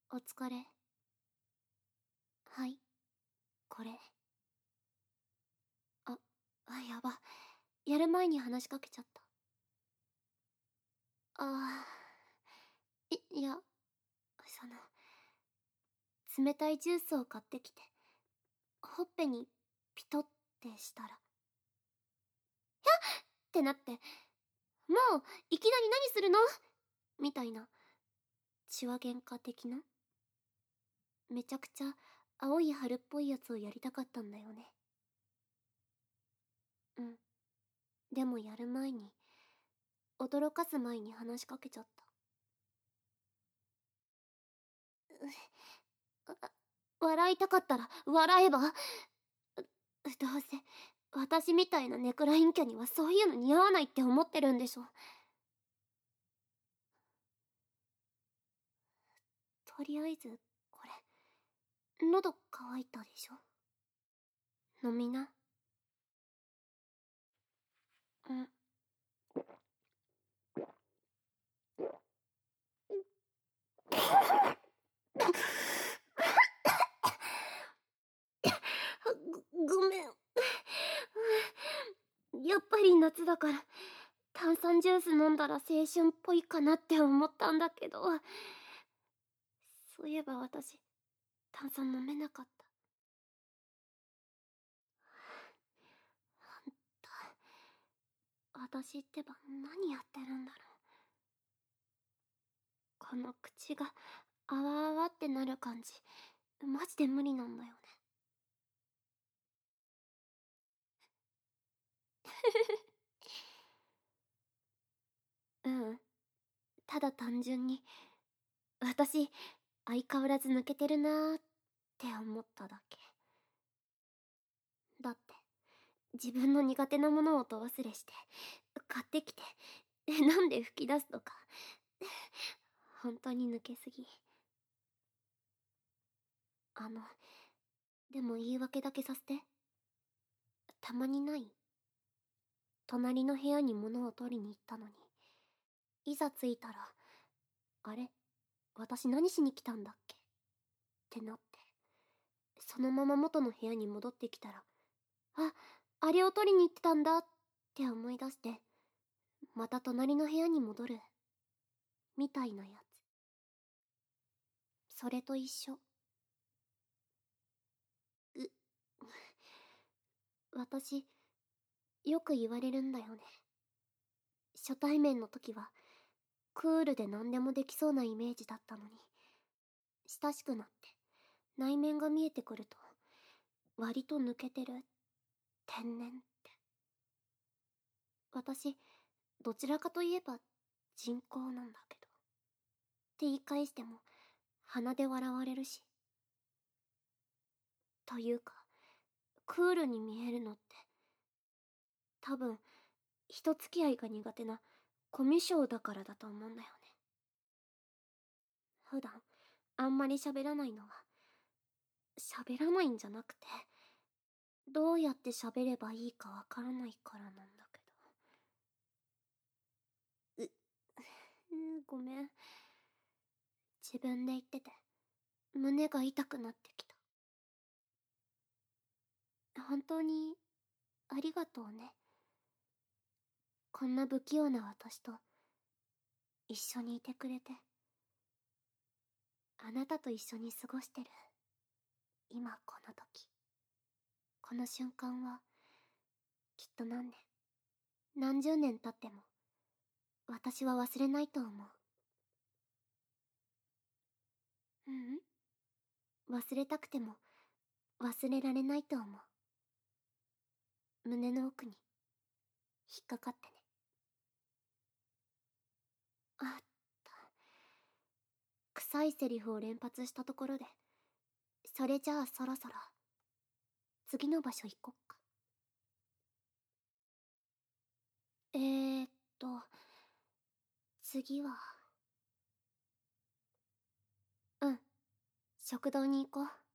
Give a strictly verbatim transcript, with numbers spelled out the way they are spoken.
お疲れ。はい、これ。あ、あ、やば。やる前に話しかけちゃった。あー、い、いや、その、冷たいジュースを買ってきて、ほっぺにピトってしたら、ってなって、もう、いきなり何するのみたいな、血は喧嘩的な。めちゃくちゃ青い春っぽいやつをやりたかったんだよね。うん。でもやる前に、驚かす前に話しかけちゃった。あ、笑いたかったら笑えば。どうせ私みたいなネクラ陰キャにはそういうの似合わないって思ってるんでしょ。とりあえずこれ喉乾いたでしょ。飲みな。うん。ご、ごめん。やっぱり夏だから炭酸ジュース飲んだら青春っぽいかなって思ったんだけど、そういえば私炭酸飲めなかった。あんた、私ってば何やってるんだろう。この口があわあわってなる感じ、マジで無理なんだよね。うん、ただ単純に私相変わらず抜けてるなーって思っただけ。だって自分の苦手なものをど忘れして買ってきて飲んで吹き出すとか本当に抜けすぎ。あのでも言い訳だけさせて。たまにない？隣の部屋に物を取りに行ったのに、いざ着いたら、あれ、私何しに来たんだっけってなって、そのまま元の部屋に戻ってきたら、あ、あれを取りに行ってたんだって思い出して、また隣の部屋に戻る。みたいなやつ。それと一緒。う、私、よく言われるんだよね。初対面の時は、クールで何でもできそうなイメージだったのに、親しくなって、内面が見えてくると、割と抜けてる。天然って。私、どちらかといえば人工なんだけど。って言い返しても、鼻で笑われるし。というか、クールに見えるのって、多分、人付き合いが苦手なコミュ障だからだと思うんだよね。普段、あんまり喋らないのは、喋らないんじゃなくて、どうやって喋ればいいかわからないからなんだけど。う、ごめん。自分で言ってて、胸が痛くなってきた。本当に、ありがとうね。こんな不器用な私と、一緒にいてくれて。あなたと一緒に過ごしてる。今この時。この瞬間は、きっと何年、何十年経っても、私は忘れないと思う。ううん。忘れたくても、忘れられないと思う。胸の奥に、引っかかってね。あった。臭いセリフを連発したところで、それじゃあそろそろ、次の場所行こっか。えーっと、次は、うん、食堂に行こう。